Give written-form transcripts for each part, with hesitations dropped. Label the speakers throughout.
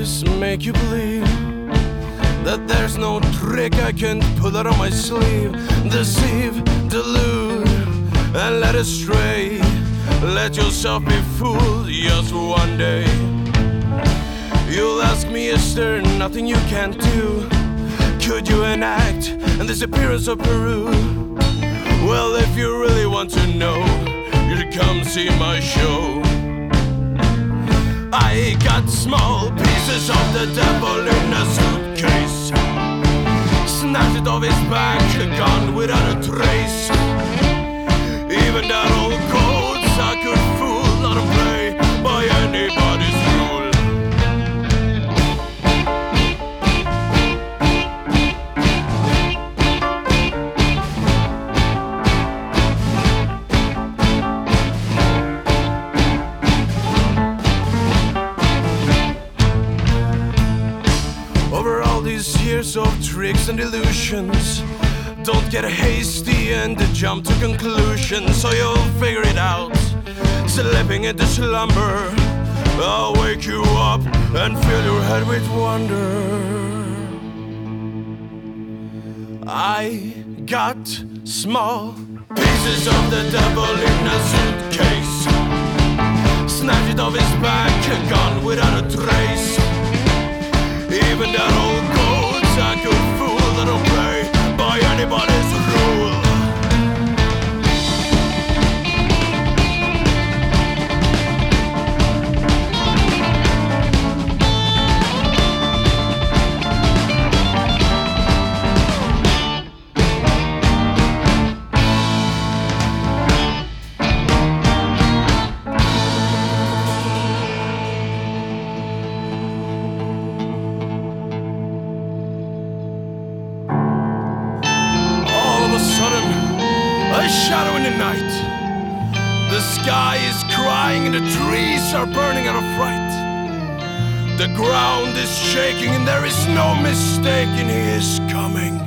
Speaker 1: lies make you believe that there's no trick I can't put out on my sleeve. Deceive, delude, and let astray. Let yourself be fooled just for one day. You'll ask me, is there nothing you can't do? Could you enact the disappearance of Peru? Well, if you really want to know, you should come see my show. I got small pieces of the devil in a suitcase. Snatched it off his back, gone without a trace. Even that old codes I could fool, not play by anybody's rule. Over all these years of tricks and illusions, don't get hasty and jump to conclusions, so you'll figure it out. Slipping into slumber, I'll wake you up and fill your head with wonder. I got small pieces of the devil in a suitcase. Snatched it off his back, gone without a trace. Even that old codes I could fool, that don't play by anybody's rule. A shadow in the night. The sky is crying and the trees are burning out of fright. The ground is shaking and there is no mistaking he is coming.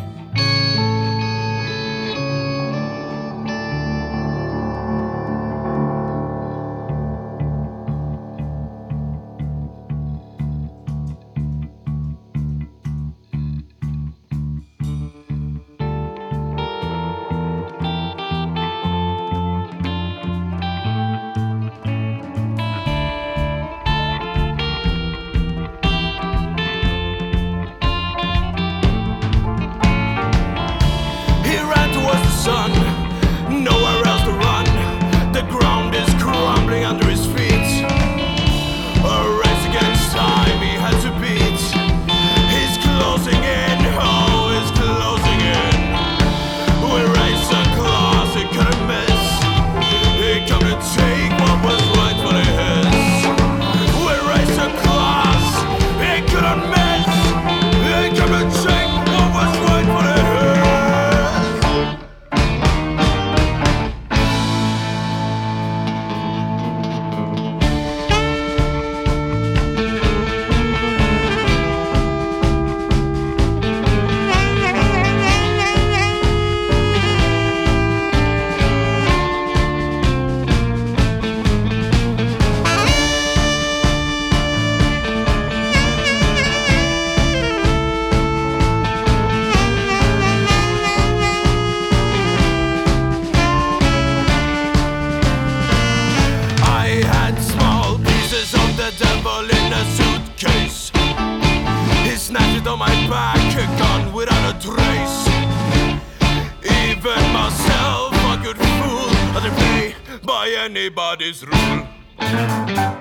Speaker 1: Sun, nowhere else to run. The ground is crumbling under his feet. A race against time he had to beat. He's closing in, oh, he's closing in. We raise a class he couldn't miss. He come to take what was rightfully his. We raise a class he couldn't miss. He come to take what was rightfully his. Devil in a suitcase. He snatched it on my back, gone without a trace. Even myself I could fool, I'd play by anybody's rule.